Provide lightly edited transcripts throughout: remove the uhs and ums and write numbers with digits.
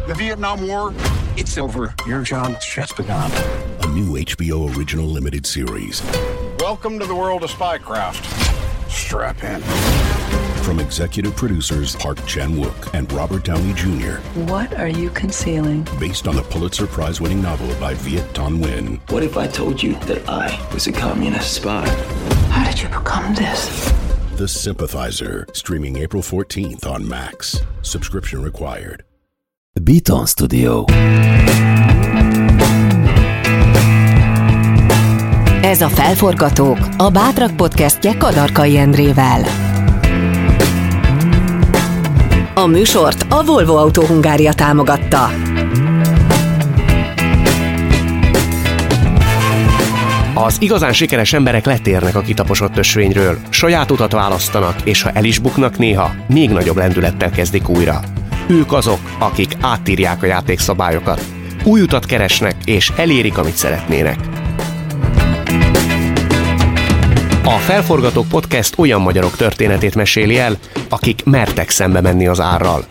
The Vietnam War, it's over. Your job's just begun. A new HBO original limited series. Welcome to the world of spycraft. Strap in. From executive producers Park Chan-wook and Robert Downey Jr. What are you concealing? Based on the Pulitzer Prize-winning novel by Viet Thanh Nguyen. What if I told you that I was a communist spy? How did you become this? The Sympathizer, streaming April 14th on Max. Subscription required. Beaton Studio. Ez a Felforgatók, a Bátrak podcastje Kadarkai Endrével. A műsort a Volvo Autó Hungária támogatta. Az igazán sikeres emberek letérnek a kitaposott ösvényről, saját utat választanak, és ha el is buknak néha, még nagyobb lendülettel kezdik újra. Ők azok, akik átírják a játékszabályokat, új utat keresnek, és elérik, amit szeretnének. A Felforgatók podcast olyan magyarok történetét meséli el, akik mertek szembe menni az árral.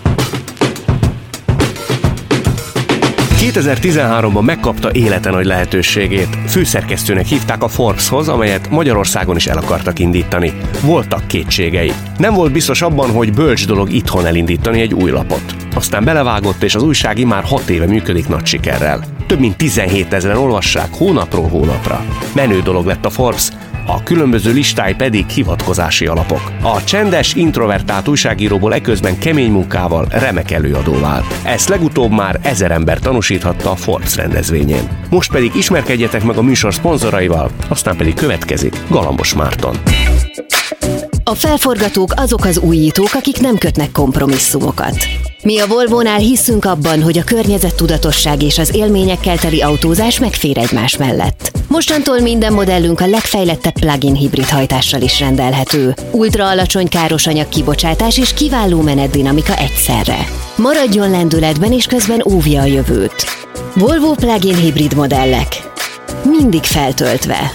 2013-ban megkapta élete nagy lehetőségét. Főszerkesztőnek hívták a Forbeshoz, amelyet Magyarországon is el akartak indítani. Voltak kétségei. Nem volt biztos abban, hogy bölcs dolog itthon elindítani egy új lapot. Aztán belevágott, és az újság immár 6 éve működik nagy sikerrel. Több mint 17 000-en olvassák hónapról hónapra. Menő dolog lett a Forbes, a különböző listái pedig hivatkozási alapok. A csendes, introvertált újságíróból eközben kemény munkával remek előadó vált. Ezt legutóbb már 1000 ember tanúsíthatta a Forbes rendezvényén. Most pedig ismerkedjetek meg a műsor szponzoraival, aztán pedig következik Galambos Márton. A Felforgatók azok az újítók, akik nem kötnek kompromisszumokat. Mi a Volvónál hiszünk abban, hogy a környezettudatosság és az élményekkel teli autózás megfér egymás mellett. Mostantól minden modellünk a legfejlettebb plug-in hibrid hajtással is rendelhető. Ultra alacsony károsanyag kibocsátás és kiváló menetdinamika egyszerre. Maradjon lendületben és közben óvja a jövőt. Volvo plug-in hibrid modellek. Mindig feltöltve.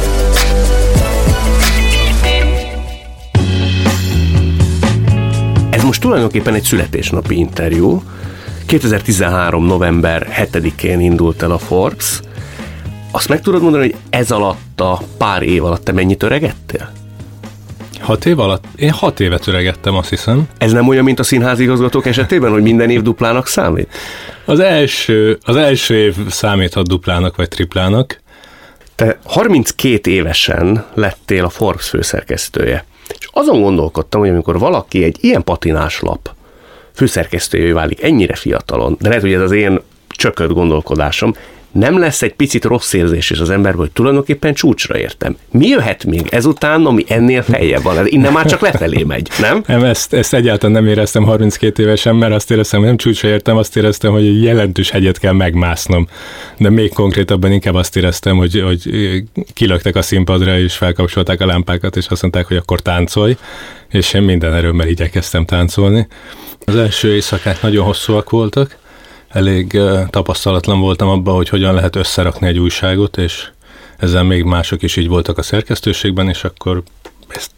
Ez most tulajdonképpen egy születésnapi interjú. 2013. november 7-én indult el a Forbes. Azt meg tudod mondani, hogy ez alatt a pár év alatt te mennyit öregedtél? 6 év alatt? Én 6 évet öregettem, azt hiszem. Ez nem olyan, mint a színházigazgatók esetében, hogy minden év duplának számít? Az első év számíthat duplának vagy triplának. Te 32 évesen lettél a Forbes főszerkesztője. És azon gondolkodtam, hogy amikor valaki egy ilyen patinás lap főszerkesztőjévé válik ennyire fiatalon, de lehet, hogy ez az én csökött gondolkodásom, nem lesz egy picit rossz érzés is az emberben, hogy tulajdonképpen csúcsra értem. Mi jöhet még ezután, ami ennél feljebb van? Innen már csak lefelé megy, nem? Nem, ezt egyáltalán nem éreztem 32 évesen, mert azt éreztem, hogy nem csúcsra értem, azt éreztem, hogy egy jelentős hegyet kell megmásznom. De még konkrétabban inkább azt éreztem, hogy kilöktek a színpadra, és felkapcsolták a lámpákat, és azt mondták, hogy akkor táncolj, és én minden erőmmel igyekeztem táncolni. Az első éjszakák nagyon hosszúak voltak, elég tapasztalatlan voltam abban, hogy hogyan lehet összerakni egy újságot, és ezzel még mások is így voltak a szerkesztőségben, és akkor ezt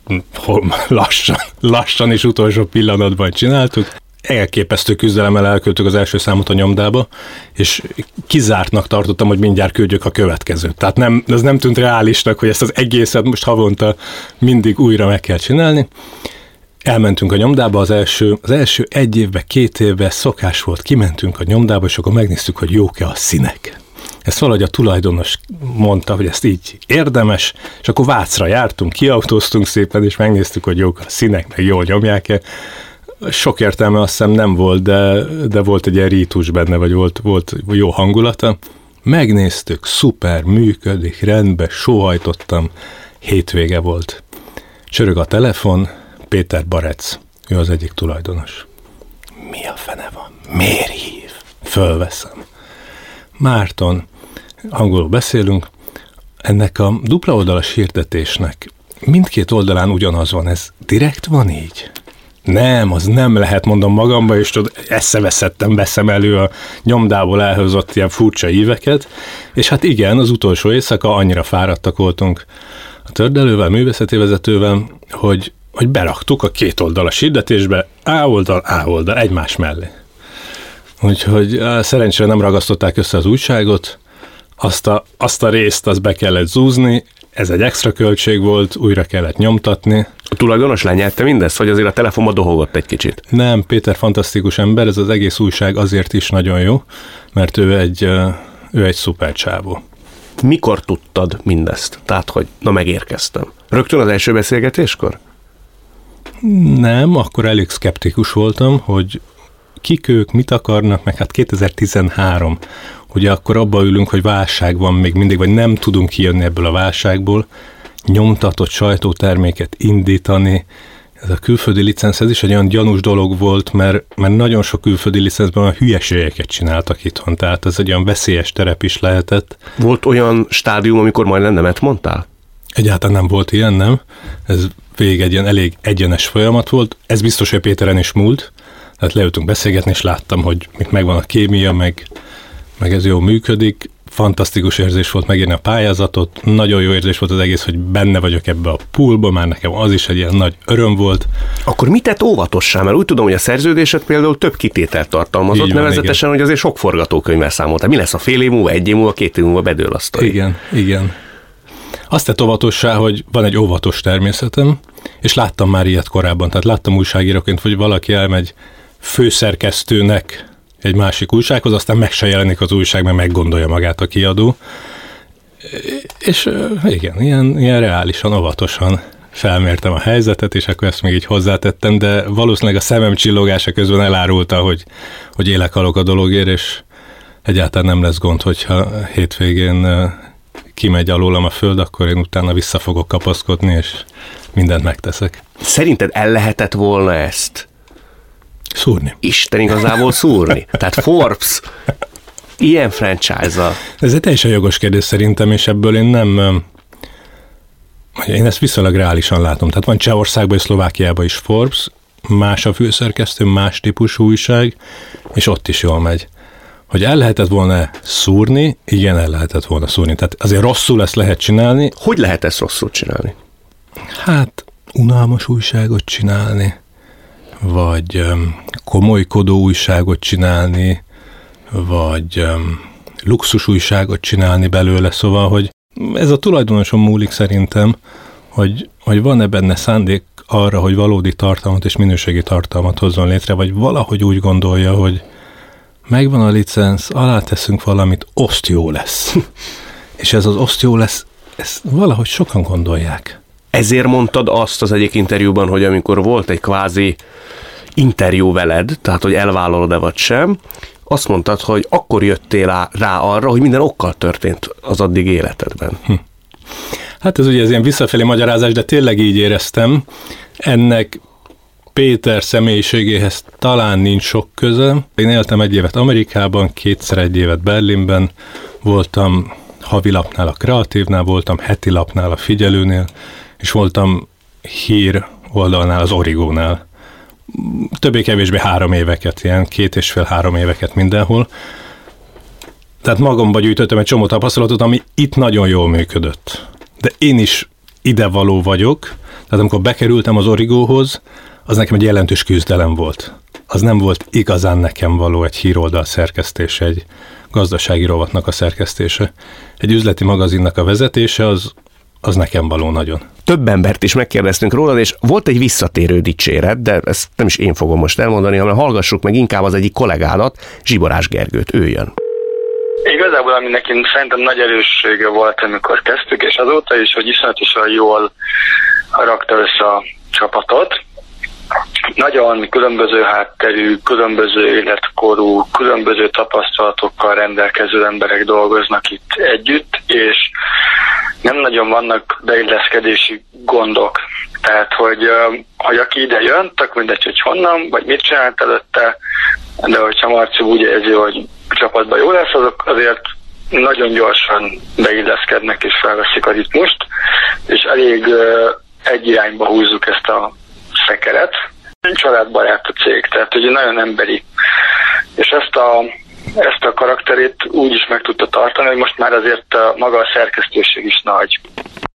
lassan és utolsó pillanatban csináltuk. Elképesztő küzdelemmel elküldtük az első számot a nyomdába, és kizártnak tartottam, hogy mindjárt küldjük a következőt. Tehát ez nem tűnt reálisnak, hogy ezt az egészet most havonta mindig újra meg kell csinálni. Elmentünk a nyomdába, az első 1 évben, 2 évben szokás volt, kimentünk a nyomdába, és akkor megnéztük, hogy jók-e a színek. Ezt valahogy a tulajdonos mondta, hogy ezt így érdemes, és akkor Vácra jártunk, kiautóztunk szépen, és megnéztük, hogy jók a színek, meg jól nyomják-e. Sok értelme azt hiszem nem volt, de volt egy ilyen rítus benne, vagy volt jó hangulata. Megnéztük, szuper, működik, rendben, sóhajtottam, hétvége volt. Csörög a telefon, Péter Barec, ő az egyik tulajdonos. Mi a fene van? Miért hív? Fölveszem. Márton, angolul beszélünk, ennek a dupla oldalas hirdetésnek mindkét oldalán ugyanaz van, ez direkt van így? Nem, az nem lehet, mondom magamba, és eszeveszettem, veszem elő a nyomdából elhozott ilyen furcsa íveket, és hát igen, az utolsó éjszaka annyira fáradtak voltunk a tördelővel, művészeti vezetővel, hogy beraktuk a két oldalas hirdetésbe A oldal egymás mellé. Úgyhogy szerencsére nem ragasztották össze az újságot, azt a részt azt be kellett zúzni, ez egy extra költség volt, újra kellett nyomtatni. A tulajdonos lenyelte mindezt, vagy azért a telefonba dohogott egy kicsit? Nem, Péter fantasztikus ember, ez az egész újság azért is nagyon jó, mert ő egy szuper csávó. Mikor tudtad mindezt? Tehát, hogy na megérkeztem. Rögtön az első beszélgetéskor? Nem, akkor elég szkeptikus voltam, hogy kik ők, mit akarnak, meg hát 2013, ugye akkor abba ülünk, hogy válság van még mindig, vagy nem tudunk kijönni ebből a válságból, nyomtatott sajtóterméket indítani. Ez a külföldi licenc, ez is egy olyan gyanús dolog volt, mert nagyon sok külföldi licencben olyan hülyeségeket csináltak itthon, tehát ez egy olyan veszélyes terep is lehetett. Volt olyan stádium, amikor majdnem nemet mondtál? Egyáltalán nem volt ilyen, nem. Ez végig egy ilyen elég egyenes folyamat volt. Ez biztos, hogy Péteren is múlt. Tehát leültünk beszélgetni, és láttam, hogy megvan a kémia, meg ez jól működik. Fantasztikus érzés volt megírni a pályázatot. Nagyon jó érzés volt az egész, hogy benne vagyok ebbe a poolba, már nekem az is egy ilyen nagy öröm volt. Akkor mit tett óvatossá? Mert úgy tudom, hogy a szerződésed például több kitételt tartalmazott, van, nevezetesen, igen. Hogy azért sok forgatókönyvvel számoltál. Mi lesz a fél év múlva, egy év múlva, 2 év múlva bedől a sztori? Igen. Azt tett óvatossá, hogy van egy óvatos természetem, és láttam már ilyet korábban. Tehát láttam újságíróként, hogy valaki elmegy főszerkesztőnek egy másik újsághoz, aztán meg se jelenik az újság, mert meggondolja magát a kiadó. És igen, ilyen reálisan, óvatosan felmértem a helyzetet, és akkor ezt még így hozzátettem, de valószínűleg a szemem csillogása közben elárulta, hogy élek-halok a dologért, és egyáltalán nem lesz gond, hogyha hétvégén kimegy alólam a föld, akkor én utána vissza fogok kapaszkodni, és mindent megteszek. Szerinted el lehetett volna ezt szúrni? Isten igazából szúrni. Tehát Forbes ilyen franchise-a. Ez egy teljesen jogos kérdés szerintem, és ebből én ezt viszonylag reálisan látom. Tehát van Csehországban és Szlovákiában is Forbes, más a főszerkesztő, más típusú újság, és ott is jól megy. Hogy el lehetett volna szúrni, igen, el lehetett volna szúrni. Tehát azért rosszul ezt lehet csinálni. Hogy lehet ezt rosszul csinálni? Hát unalmas újságot csinálni, vagy komolykodó újságot csinálni, vagy luxus újságot csinálni belőle, szóval, hogy ez a tulajdonoson múlik szerintem, hogy van-e benne szándék arra, hogy valódi tartalmat és minőségi tartalmat hozzon létre, vagy valahogy úgy gondolja, hogy megvan a licenc, aláteszünk valamit, oszt jó lesz. És ez az oszt jó lesz, ezt valahogy sokan gondolják. Ezért mondtad azt az egyik interjúban, hogy amikor volt egy kvázi interjú veled, tehát hogy elvállalod-e vagy sem, azt mondtad, hogy akkor jöttél rá arra, hogy minden okkal történt az addig életedben. Hát ez ugye ez ilyen visszafelé magyarázás, de tényleg így éreztem. Ennek Péter személyiségéhez talán nincs sok köze. Én éltem 1 évet Amerikában, 2-szer 1 évet Berlinben, voltam havilapnál a Kreatívnál, voltam heti lapnál a Figyelőnél, és voltam hír oldalnál az Origónál. Többé-kevésbé 3 éveket, ilyen 2,5-3 éveket mindenhol. Tehát magamba gyűjtöttem egy csomó tapasztalatot, ami itt nagyon jól működött. De én is idevaló vagyok, tehát amikor bekerültem az Origóhoz, az nekem egy jelentős küzdelem volt. Az nem volt igazán nekem való egy híroldal szerkesztése, egy gazdasági rovatnak a szerkesztése. Egy üzleti magazinnak a vezetése, az nekem való nagyon. Több embert is megkérdeztünk rólad, és volt egy visszatérő dicséret, de ezt nem is én fogom most elmondani, hanem hallgassuk meg inkább az egyik kollégádat, Zsiborás Gergőt, ő jön. Igazából, ami nekünk szerintem nagy erőssége volt, amikor kezdtük, és azóta is, hogy iszonyatosan jól rakta össze a csapatot. Nagyon különböző hátterű, különböző életkorú, különböző tapasztalatokkal rendelkező emberek dolgoznak itt együtt, és nem nagyon vannak beilleszkedési gondok. Tehát, hogy aki ide jön, tök mindegy, hogy honnan, vagy mit csinált előtte, de hogyha Marci úgy érzi, hogy a csapatban jó lesz, azok azért nagyon gyorsan beilleszkednek és felveszik a ritmust, és elég egy irányba húzzuk ezt a szekeret. Családbarát a cég, tehát ugye nagyon emberi. És ezt a karakterét úgy is meg tudta tartani, hogy most már azért maga a szerkesztőség is nagy.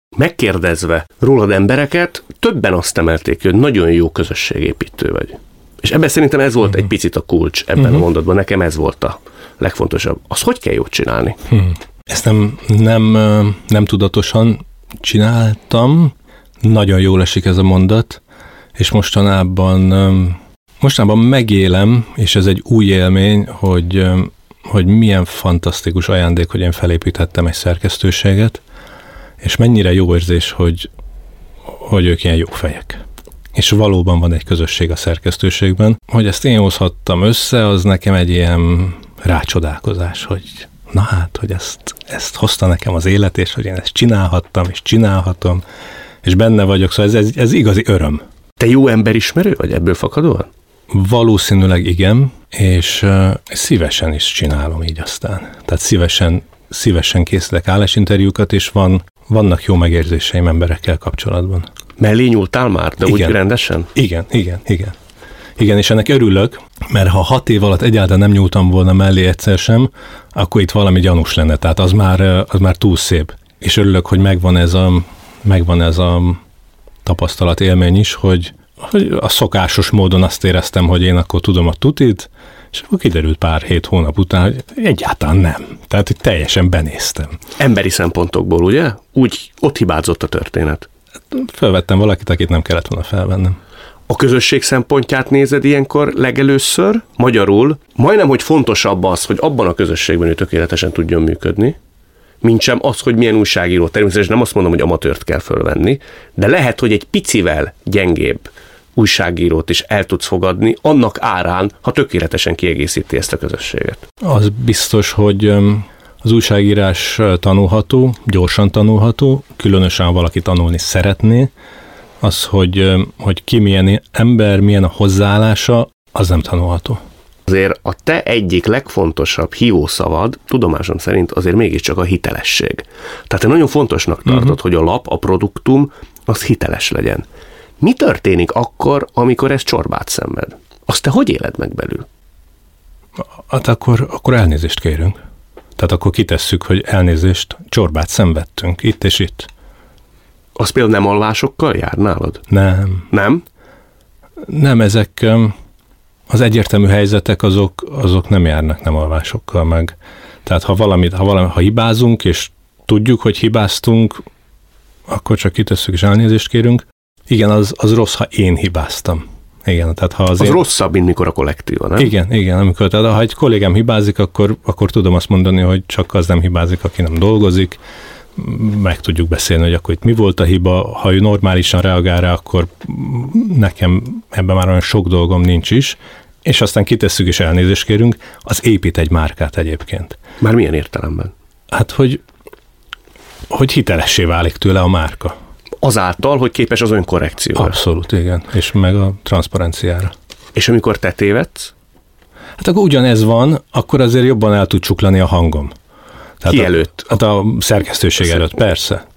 Megkérdezve rólad embereket, többen azt emelték, hogy nagyon jó közösségépítő vagy. És ebben szerintem ez volt egy picit a kulcs ebben a mondatban, nekem ez volt a legfontosabb. Az hogy kell jót csinálni? Ezt nem tudatosan csináltam, nagyon jól esik ez a mondat, és mostanában megélem, és ez egy új élmény, hogy milyen fantasztikus ajándék, hogy én felépíthettem egy szerkesztőséget, és mennyire jó érzés, hogy ők ilyen jó fejek. És valóban van egy közösség a szerkesztőségben. Hogy ezt én hozhattam össze, az nekem egy ilyen rácsodálkozás, hogy na hát, hogy ezt hozta nekem az élet, és hogy én ezt csinálhattam, és csinálhatom, és benne vagyok, szóval ez igazi öröm. Te jó emberismerő vagy ebből fakadóan? Valószínűleg igen, és szívesen is csinálom így aztán. Tehát szívesen készítek állásinterjúkat, és vannak jó megérzéseim emberekkel kapcsolatban. Mellé nyúltál már, de igen. Úgy rendesen? Igen, és ennek örülök, mert ha 6 év alatt egyáltalán nem nyúltam volna mellé egyszer sem, akkor itt valami gyanús lenne, tehát az már túl szép. És örülök, hogy megvan ez a tapasztalat élmény is, hogy a szokásos módon azt éreztem, hogy én akkor tudom a tutit, és akkor kiderült pár hónap után, hogy egyáltalán nem. Tehát, hogy teljesen benéztem. Emberi szempontokból, ugye? Úgy ott hibázott a történet. Felvettem valakit, akit nem kellett volna felvennem. A közösség szempontját nézed ilyenkor legelőször? Magyarul majdnem, hogy fontosabb az, hogy abban a közösségben ő tökéletesen tudjon működni, mintsem az, hogy milyen újságíró. Természetesen nem azt mondom, hogy amatőrt kell fölvenni, de lehet, hogy egy picivel gyengébb újságírót is el tudsz fogadni, annak árán, ha tökéletesen kiegészíti ezt a közösséget. Az biztos, hogy az újságírás tanulható, gyorsan tanulható, különösen valaki tanulni szeretné, az, hogy ki milyen ember, milyen a hozzáállása, az nem tanulható. Azért a te egyik legfontosabb hívószavad, tudomásom szerint azért mégiscsak a hitelesség. Tehát te nagyon fontosnak tartod, hogy a lap, a produktum, az hiteles legyen. Mi történik akkor, amikor ez csorbát szenved? Azt te hogy éled meg belül? Hát akkor elnézést kérünk. Tehát akkor kitesszük, hogy elnézést, csorbát szenvedtünk itt és itt. Az például nem alvásokkal jár nálad? Nem. Nem? Nem, ezek az egyértelmű helyzetek azok nem járnak nem alvásokkal meg. Tehát ha hibázunk, és tudjuk, hogy hibáztunk, akkor csak kitesszük és elnézést kérünk. Igen, az rossz, ha én hibáztam. Igen, tehát ha az rosszabb, mint mikor a kollektíva, nem? Igen, tehát ha egy kollégám hibázik, akkor tudom azt mondani, hogy csak az nem hibázik, aki nem dolgozik. Meg tudjuk beszélni, hogy akkor itt mi volt a hiba. Ha ő normálisan reagál rá, akkor nekem ebben már olyan sok dolgom nincs is. És aztán kitesszük és elnézést kérünk, az épít egy márkát egyébként. Már milyen értelemben? Hát, hogy hitelessé válik tőle a márka. Azáltal, hogy képes az önkorrekcióra. Abszolút, igen. És meg a transzparenciára. És amikor te tévedsz? Hát akkor ugyanez van, akkor azért jobban el tud csuklani a hangom. Ki előtt? Hát a szerkesztőség előtt, persze.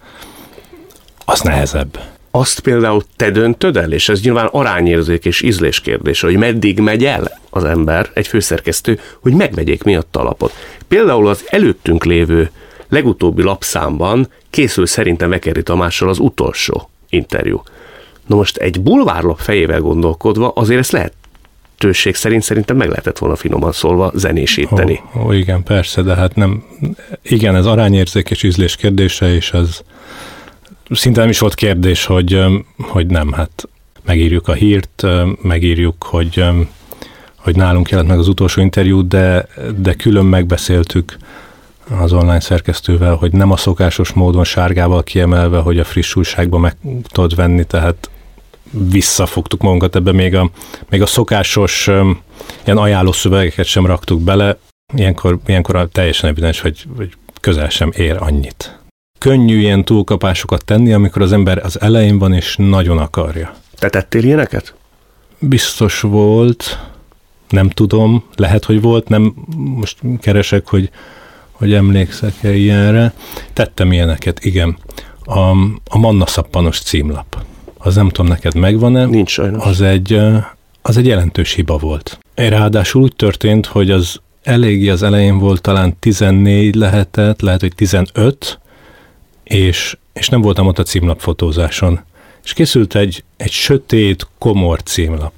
Az nehezebb. Azt például te döntöd el, és ez nyilván arányérzék és ízlés kérdése, hogy meddig megy el az ember, egy főszerkesztő, hogy megvegyék miatt a lapot. Például az előttünk lévő legutóbbi lapszámban készül szerintem Vekeri Tamással az utolsó interjú. Na most egy bulvárlap fejével gondolkodva azért ezt lehetőség szerint szerintem meg lehetett volna finoman szólva zenésíteni. Igen, persze, de hát nem. Igen, ez arányérzék és ízlés kérdése, és az szinte nem is volt kérdés, hogy nem, hát megírjuk a hírt, megírjuk, hogy nálunk jelent meg az utolsó interjú, de külön megbeszéltük az online szerkesztővel, hogy nem a szokásos módon sárgával kiemelve, hogy a friss újságban meg tudod venni, tehát visszafogtuk magunkat ebbe, még a szokásos ilyen ajánlószövegeket sem raktuk bele, ilyenkor teljesen evidens, hogy közel sem ér annyit. Könnyű ilyen túlkapásokat tenni, amikor az ember az elején van, és nagyon akarja. Te tettél ilyeneket? Biztos volt, nem tudom, lehet, hogy volt, nem most keresek, hogy emlékszek-e ilyenre. Tettem ilyeneket, igen. A Manna Szappanos címlap. Az nem tudom, neked megvan-e? Nincs sajnos. Az egy jelentős hiba volt. Ráadásul úgy történt, hogy az eléggé az elején volt, talán 14 lehet, hogy 15, és nem voltam ott a címlapfotózáson. És készült egy sötét, komor címlap.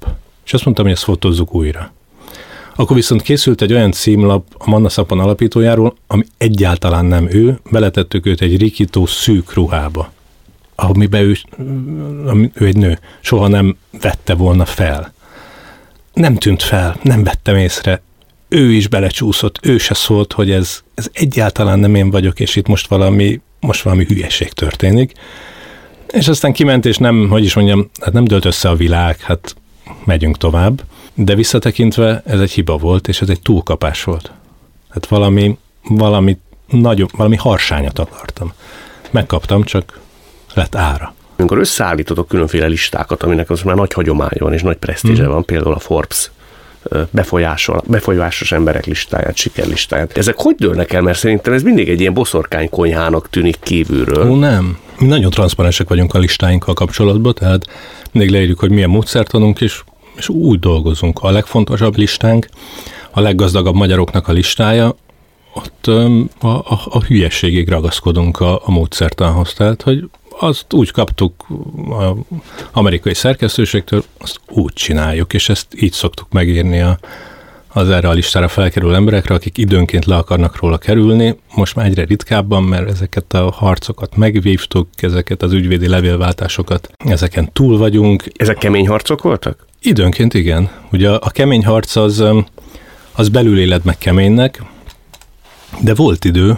És azt mondtam, hogy ezt fotózzuk újra. Akkor viszont készült egy olyan címlap a Manna Szappan alapítójáról, ami egyáltalán nem ő, beletettük őt egy rikító szűk ruhába, amiben ő egy nő, soha nem vette volna fel. Nem tűnt fel, nem vettem észre, ő is belecsúszott, ő se szólt, hogy ez egyáltalán nem én vagyok, és itt most valami hülyeség történik. És aztán kiment, és nem dőlt össze a világ, hát megyünk tovább. De visszatekintve ez egy hiba volt, és ez egy túlkapás volt. Hát valami harsányat akartam. Megkaptam, csak lett ára. Amikor összeállítotok különféle listákat, aminek az már nagy hagyománya van, és nagy presztízse van, például a Forbes befolyásos emberek listáját, sikerlistáját. Ezek hogy dőlnek el? Mert szerintem ez mindig egy ilyen boszorkánykonyhának tűnik kívülről. Ó, nem. Mi nagyon transzparensek vagyunk a listáinkkal kapcsolatban, tehát mindig leírjuk, hogy milyen módszertanunk, és úgy dolgozunk. A legfontosabb listánk, a leggazdagabb magyaroknak a listája, ott a hülyességig ragaszkodunk a módszertanhoz. Tehát, hogy azt úgy kaptuk az amerikai szerkesztőségtől, azt úgy csináljuk, és ezt így szoktuk megírni az erre a listára felkerülő emberekre, akik időnként le akarnak róla kerülni. Most már egyre ritkábban, mert ezeket a harcokat megvívtuk, ezeket az ügyvédi levélváltásokat, ezeken túl vagyunk. Ezek kemény harcok voltak? Időnként igen. Ugye a kemény harc az belül éled meg keménynek, de volt idő,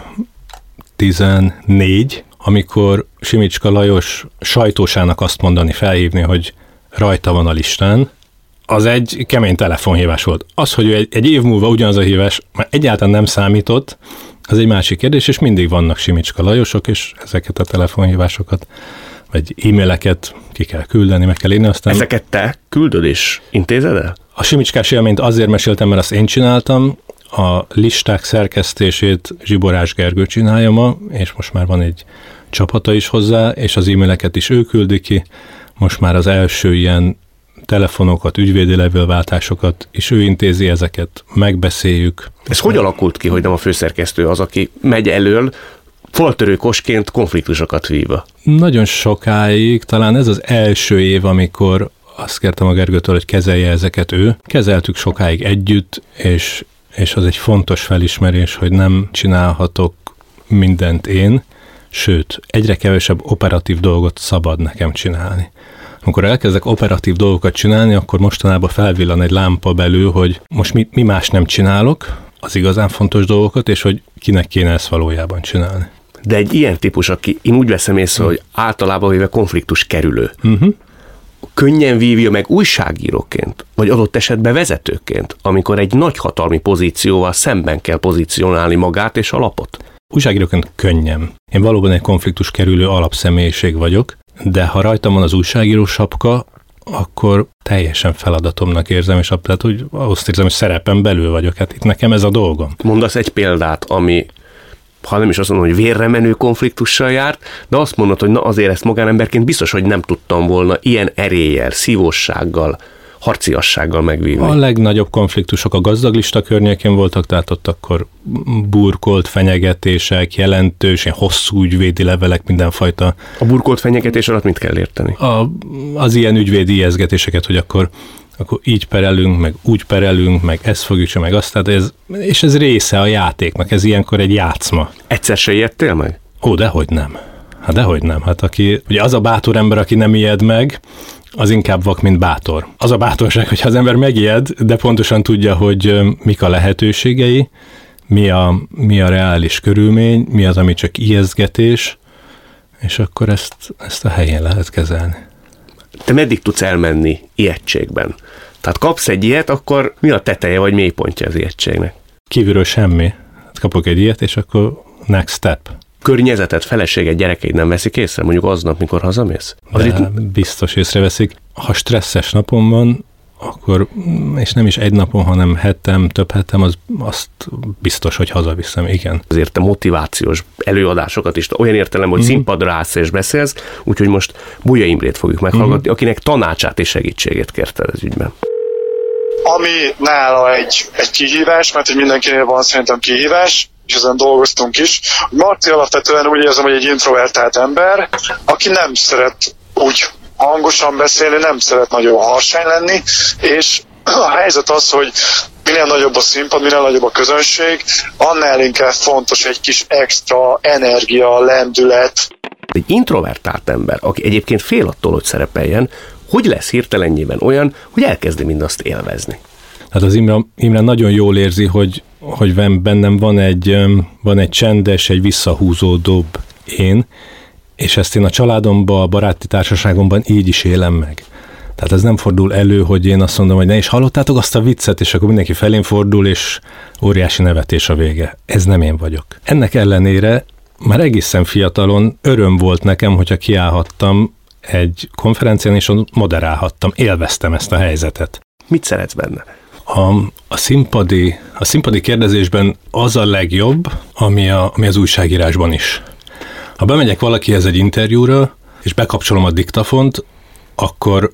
14, amikor Simicska Lajos sajtósának azt mondani, felhívni, hogy rajta van a listán, az egy kemény telefonhívás volt. Az, hogy egy év múlva ugyanaz a hívás már egyáltalán nem számított, az egy másik kérdés, és mindig vannak Simicska Lajosok, és ezeket a telefonhívásokat, vagy e-maileket ki kell küldeni, meg kell írni, aztán... Ezeket te küldöd és intézed el? A Simicskás élményt azért meséltem, mert azt én csináltam, a listák szerkesztését Zsiborás Gergő csinálja ma, és most már van egy csapata is hozzá, és az e-maileket is ő küldi ki. Most már az első ilyen telefonokat, ügyvédi levélváltásokat is ő intézi, ezeket megbeszéljük. Ez hogy alakult ki, hogy nem a főszerkesztő az, aki megy elől, faltörőkosként konfliktusokat vívva? Nagyon sokáig, talán ez az első év, amikor azt kértem a Gergőtől, hogy kezelje ezeket ő. Kezeltük sokáig együtt, és az egy fontos felismerés, hogy nem csinálhatok mindent én, sőt, egyre kevesebb operatív dolgot szabad nekem csinálni. Amikor elkezdek operatív dolgokat csinálni, akkor mostanában felvillan egy lámpa belül, hogy most mi más nem csinálok, az igazán fontos dolgokat, és hogy kinek kéne ezt valójában csinálni. De egy ilyen típus, aki én úgy veszem észre, hogy általában véve konfliktus kerülő, könnyen vívja meg újságíróként, vagy adott esetben vezetőként, amikor egy nagyhatalmi pozícióval szemben kell pozícionálni magát és a lapot? Újságíróként könnyen. Én valóban egy konfliktus kerülő alapszemélyiség vagyok, de ha rajtam van az újságíró sapka, akkor teljesen feladatomnak érzem, és tehát hogy azt érzem, hogy szerepen belül vagyok. Hát itt nekem ez a dolgom. Mondasz egy példát, ami, ha nem is azt mondom, hogy vérre menő konfliktussal járt, de azt mondod, hogy na azért ezt magánemberként biztos, hogy nem tudtam volna ilyen eréllyel, szívossággal, harciassággal megvívni. A legnagyobb konfliktusok a gazdaglista környékén voltak, tehát ott akkor burkolt fenyegetések, jelentős, ilyen hosszú ügyvédi levelek, mindenfajta. A burkolt fenyegetés alatt mit kell érteni? Az ilyen ügyvédi ijesztgetéseket, hogy akkor így perelünk, meg úgy perelünk, meg ezt fogjuk csinálni, meg azt, tehát és ez része a játéknak, ez ilyenkor egy játszma. Egyszer se ijedtél meg? Ó, dehogy nem. Dehogy nem. Hát ugye az a bátor ember, aki nem ijed meg, az inkább vak, mint bátor. Az a bátorság, hogyha az ember megijed, de pontosan tudja, hogy mik a lehetőségei, mi a reális körülmény, mi az, ami csak ijesztgetés, és akkor ezt a helyén lehet kezelni. Te meddig tudsz elmenni ijegységben? Tehát kapsz egy ilyet, akkor mi a teteje vagy mélypontja az ijegységnek? Kívülről semmi. Kapok egy ilyet, és akkor next step. Környezetet, feleséget, gyerekeid nem veszik észre, mondjuk aznap, mikor hazamész? Biztos észreveszik. Ha stresszes napom van, akkor, és nem is egy napon, hanem hetem, több hetem, azt biztos, hogy hazaviszem, igen. Azért te motivációs előadásokat is, olyan értelemben, hogy színpadra állsz és beszélsz, úgyhogy most Buja Imrét fogjuk meghallgatni, akinek tanácsát és segítségét kérted ez ügyben. Ami nála egy kihívás, mert hogy mindenkinél van szerintem kihívás, és ezen dolgoztunk is. Marci alapvetően úgy érzem, hogy egy introvertált ember, aki nem szeret úgy hangosan beszélni, nem szeret nagyon harsány lenni, és a helyzet az, hogy minél nagyobb a színpad, minél nagyobb a közönség, annál inkább fontos egy kis extra energia, lendület. Egy introvertált ember, aki egyébként fél attól, hogy szerepeljen, hogy lesz hirtelennyében olyan, hogy elkezdi mindazt élvezni? Hát az Imre nagyon jól érzi, hogy bennem van egy csendes, egy visszahúzódóbb én, és ezt én a családomban, a baráti társaságomban így is élem meg. Tehát ez nem fordul elő, hogy én azt mondom, hogy ne is hallottátok azt a viccet, és akkor mindenki felén fordul, és óriási nevetés a vége. Ez nem én vagyok. Ennek ellenére már egészen fiatalon öröm volt nekem, hogyha kiállhattam egy konferencián, és moderálhattam. Élveztem ezt a helyzetet. Mit szeretsz benne? A színpadi kérdezésben az a legjobb, ami az újságírásban is. Ha bemegyek valakihez egy interjúra, és bekapcsolom a diktafont, akkor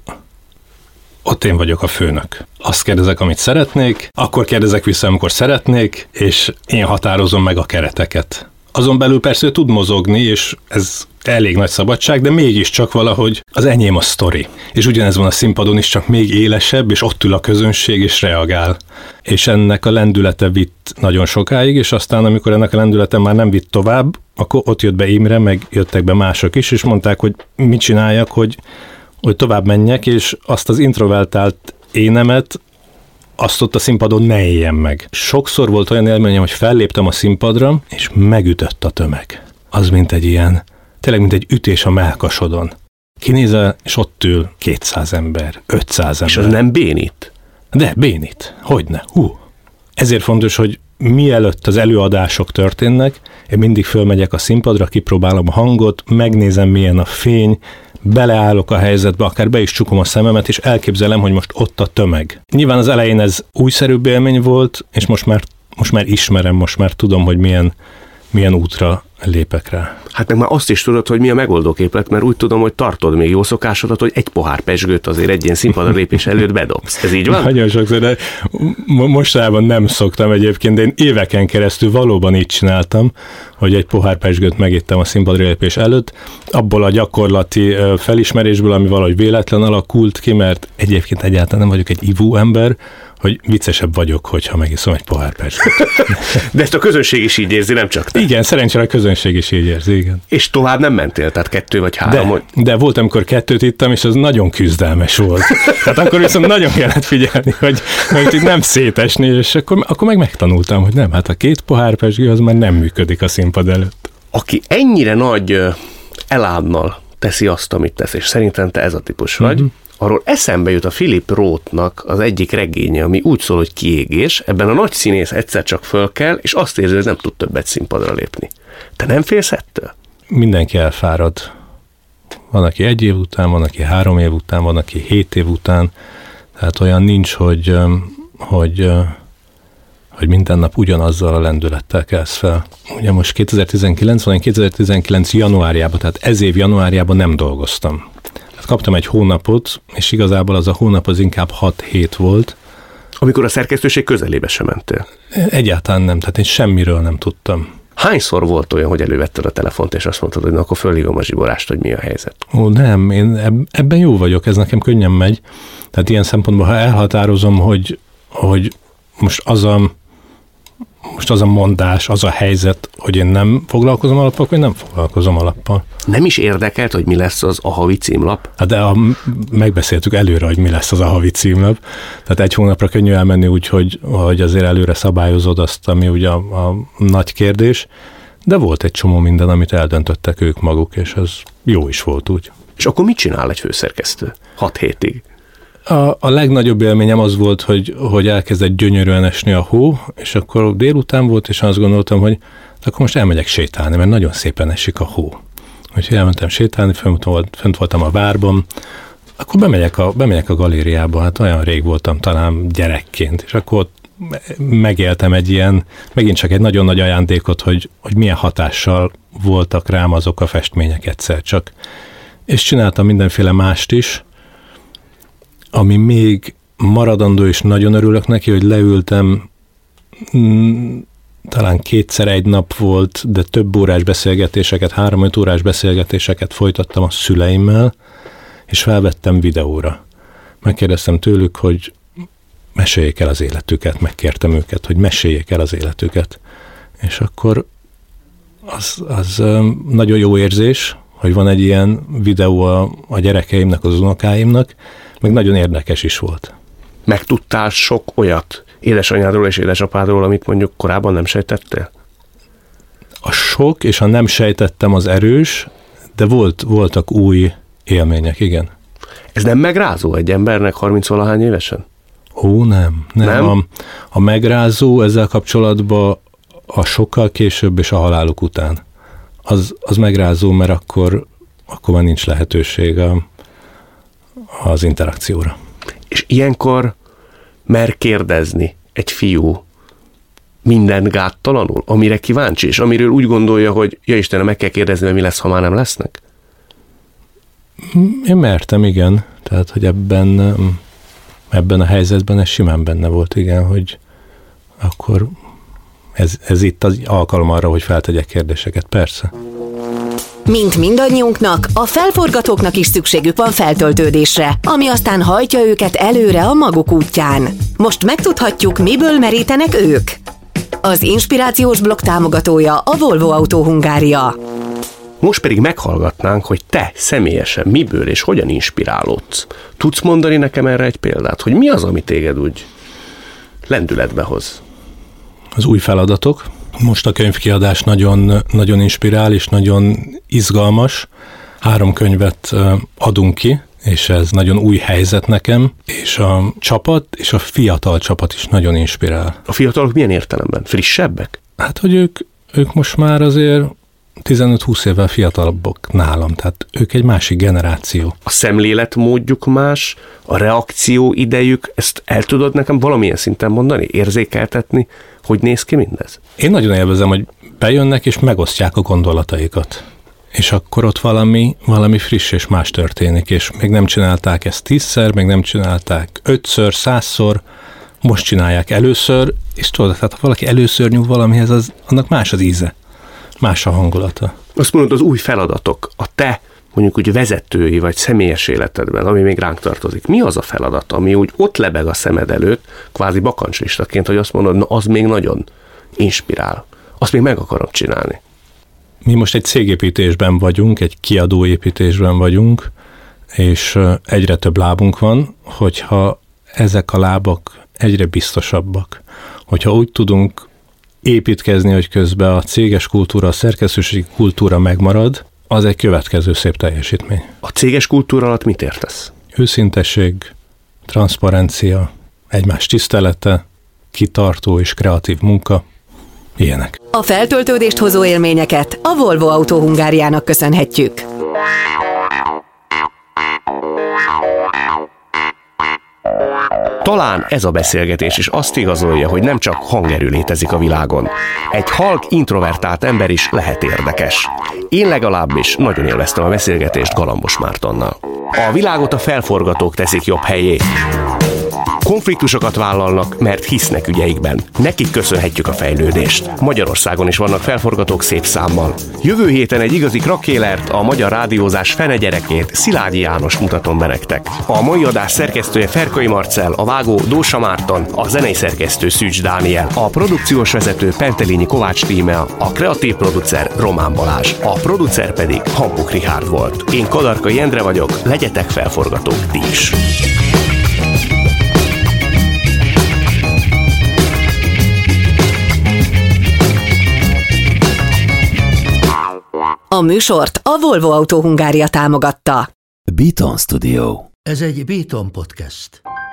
ott én vagyok a főnök. Azt kérdezek, amit szeretnék, akkor kérdezek vissza, amikor szeretnék, és én határozom meg a kereteket. Azon belül persze tud mozogni, és ez elég nagy szabadság, de mégiscsak valahogy az enyém a sztori. És ugyanez van a színpadon is, csak még élesebb, és ott ül a közönség, és reagál. És ennek a lendülete vitt nagyon sokáig, és aztán, amikor ennek a lendülete már nem vitt tovább, akkor ott jött be Imre, meg jöttek be mások is, és mondták, hogy mit csináljak, hogy tovább menjek, és azt az introvertált énemet, azt ott a színpadon ne éljem meg. Sokszor volt olyan élményem, hogy felléptem a színpadra, és megütött a tömeg. Az mint egy ilyen, tényleg mint egy ütés a mellkasodon. Kinézel, és ott ül 200 ember, 500 ember. És az nem bénít? De bénít. Hogyne? Ezért fontos, hogy mielőtt az előadások történnek, én mindig fölmegyek a színpadra, kipróbálom a hangot, megnézem, milyen a fény, beleállok a helyzetbe, akár be is csukom a szememet, és elképzelem, hogy most ott a tömeg. Nyilván az elején ez újszerűbb élmény volt, és most már ismerem, most már tudom, hogy milyen útra lépek rá. Hát meg már azt is tudod, hogy mi a megoldóképlet, mert úgy tudom, hogy tartod még jó szokásodat, hogy egy pohár pezsgőt azért egy ilyen színpadra lépés előtt bedobsz. Ez így van? Nagyon sokszor, de mostában nem szoktam egyébként, de én éveken keresztül valóban így csináltam, hogy egy pohár pezsgőt megittem a színpadra lépés előtt, abból a gyakorlati felismerésből, ami valahogy véletlen alakult ki, mert egyébként egyáltalán nem vagyok egy ivó ember, hogy viccesebb vagyok, hogyha megiszom egy pohár pezsgőt. De ezt a közönség is így érzi, nem csak te. Igen, szerencsére a közönség is így érzi, igen. És tovább nem mentél, tehát 2 vagy 3? De volt, amikor 2 ittam, és az nagyon küzdelmes volt. Tehát akkor viszont nagyon kellett figyelni, hogy nem szétesni, és akkor meg megtanultam, hogy nem, hát a 2 pohár pezsgő az már nem működik a színpad előtt. Aki ennyire nagy elánnal teszi azt, amit tesz, és szerintem te ez a típus vagy, arról eszembe jut a Philip Rothnak az egyik regénye, ami úgy szól, hogy Kiégés. Ebben a nagy színész egyszer csak föl kell, és azt érzi, hogy nem tud többet színpadra lépni. Te nem félsz ettől? Mindenki elfárad. Van, aki 1 év után, van, aki 3 év után, van, aki 7 év után. Tehát olyan nincs, hogy minden nap ugyanazzal a lendülettel kelsz fel. Ugye most 2019 van, én 2019 januárjában, tehát ez év januárjában nem dolgoztam. Kaptam egy hónapot, és igazából az a hónap az inkább 6 hét volt. Amikor a szerkesztőség közelébe sem mentél? Egyáltalán nem, tehát én semmiről nem tudtam. Hányszor volt olyan, hogy elővetted a telefont, és azt mondtad, hogy na, akkor fölhívom a Zsiborást, hogy mi a helyzet? Nem, én ebben jó vagyok, ez nekem könnyen megy. Tehát ilyen szempontból, ha elhatározom, hogy most az a mondás, az a helyzet, hogy én nem foglalkozom alappal, vagy nem foglalkozom alappal. Nem is érdekelt, hogy mi lesz az a havi címlap? Hát de megbeszéltük előre, hogy mi lesz az a havi címlap. Tehát 1 hónapra könnyű elmenni úgy, hogy azért előre szabályozod azt, ami ugye a nagy kérdés. De volt egy csomó minden, amit eldöntöttek ők maguk, és az jó is volt úgy. És akkor mit csinál egy főszerkesztő 6 hétig? A legnagyobb élményem az volt, hogy elkezdett gyönyörűen esni a hó, és akkor délután volt, és azt gondoltam, hogy akkor most elmegyek sétálni, mert nagyon szépen esik a hó. Úgyhogy elmentem sétálni, fent voltam a várban, akkor bemegyek a galériába, hát olyan rég voltam talán gyerekként, és akkor megéltem egy ilyen, megint csak egy nagyon nagy ajándékot, hogy milyen hatással voltak rám azok a festmények egyszer csak. És csináltam mindenféle mást is, ami még maradandó, és nagyon örülök neki, hogy leültem, talán 2-szer egy nap volt, de több órás beszélgetéseket, 3-5 órás beszélgetéseket folytattam a szüleimmel, és felvettem videóra. Megkérdeztem tőlük, hogy meséljék el az életüket, megkértem őket, hogy meséljék el az életüket. És akkor az nagyon jó érzés, hogy van egy ilyen videó a gyerekeimnek, az unokáimnak, meg nagyon érdekes is volt. Megtudtál sok olyat édesanyádról és édesapádról, amit mondjuk korábban nem sejtettél? A sok és a nem sejtettem az erős, de voltak új élmények, igen. Ez nem megrázó egy embernek 30-valahány évesen? Ó, nem. A megrázó ezzel kapcsolatban a sokkal később és a haláluk után. Az megrázó, mert akkor már nincs lehetőség az interakcióra. És ilyenkor mer kérdezni egy fiú minden gáttalanul, amire kíváncsi, és amiről úgy gondolja, hogy ja Istenem, meg kell kérdezni, mert mi lesz, ha már nem lesznek? Én mertem, igen. Tehát, hogy ebben a helyzetben ez simán benne volt, igen, hogy akkor ez itt az alkalom arra, hogy feltegyek kérdéseket, persze. Mint mindannyiunknak, a felforgatóknak is szükségük van feltöltődésre, ami aztán hajtja őket előre a maguk útján. Most megtudhatjuk, miből merítenek ők. Az inspirációs blokk támogatója a Volvo Autó Hungária. Most pedig meghallgatnánk, hogy te személyesen miből és hogyan inspirálódsz. Tudsz mondani nekem erre egy példát, hogy mi az, ami téged úgy lendületbe hoz? Az új feladatok. Most a könyvkiadás nagyon, nagyon inspirál és nagyon izgalmas. 3 könyvet adunk ki, és ez nagyon új helyzet nekem, és a csapat és a fiatal csapat is nagyon inspirál. A fiatalok milyen értelemben? Frissebbek? Hát, hogy ők most már azért 15-20 évvel fiatalabbak nálam, tehát ők egy másik generáció. A szemléletmódjuk más, a reakció idejük, ezt el tudod nekem valamilyen szinten mondani, érzékeltetni, hogy néz ki mindez? Én nagyon élvezem, hogy bejönnek és megosztják a gondolataikat. És akkor ott valami friss és más történik, és még nem csinálták ezt 10-szer, még nem csinálták 5-ször, 100-szor, most csinálják először, és tudod, tehát ha valaki először nyúl valamihez, annak más az íze, más a hangulata. Azt mondod, az új feladatok, a te mondjuk úgy vezetői vagy személyes életedben, ami még ránk tartozik. Mi az a feladat, ami úgy ott lebeg a szemed előtt, kvázi bakancslistaként, hogy azt mondod, na az még nagyon inspirál. Azt még meg akarom csinálni. Mi most egy cégépítésben vagyunk, egy kiadóépítésben vagyunk, és egyre több lábunk van, hogyha ezek a lábak egyre biztosabbak, hogyha úgy tudunk építkezni, hogy közben a céges kultúra, a szerkesztőségi kultúra megmarad, az egy következő szép teljesítmény. A céges kultúra alatt mit értesz? Őszintesség, transzparencia, egymás tisztelete, kitartó és kreatív munka, ilyenek. A feltöltődést hozó élményeket a Volvo Autó Hungáriának köszönhetjük. Talán ez a beszélgetés is azt igazolja, hogy nem csak hangerő létezik a világon. Egy halk, introvertált ember is lehet érdekes. Én legalábbis nagyon élveztem a beszélgetést Galambos Mártonnal. A világot a felforgatók teszik jobb helyé. Konfliktusokat vállalnak, mert hisznek ügyeikben. Nekik köszönhetjük a fejlődést. Magyarországon is vannak felforgatók szép számmal. Jövő héten egy igazi krakélert, a magyar rádiózás fene gyerekét, Szilágyi János mutatom be nektek. A mai adás szerkesztője Ferkai Marcell, a vágó Dósa Márton, a zenei szerkesztő Szűcs Dániel, a produkciós vezető Pentelényi Kovács Tímea, a kreatív producer Román Balázs, a producer pedig Hampuk Richárd volt. Én Kadarkai Endre vagyok, legyetek felforgatók ti is. A műsort a Volvo Autó Hungária támogatta. Beaton Studio. Ez egy Beaton Podcast.